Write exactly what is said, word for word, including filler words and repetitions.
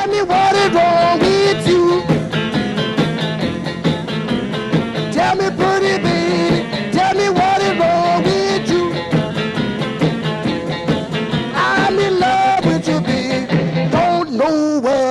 Tell me what is wrong with you. Tell me, pretty baby, tell me what is wrong with you. I'm in love with you, baby, don't know where